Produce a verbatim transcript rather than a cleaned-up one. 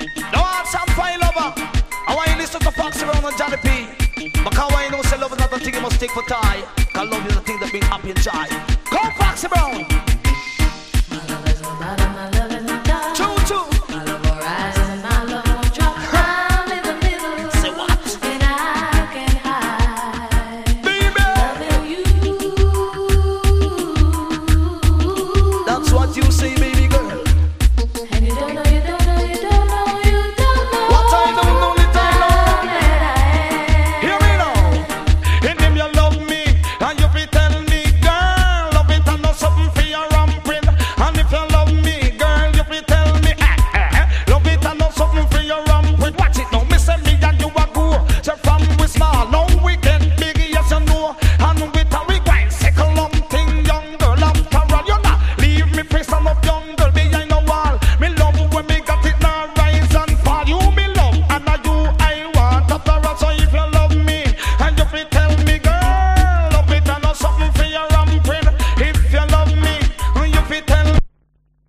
Now I have some fine lover. I want you to listen to Foxy Brown and Johnny P. Because I know say love is not the thing you must take for tie. Cause love is the thing that brings happy and joy. Come Foxy Brown.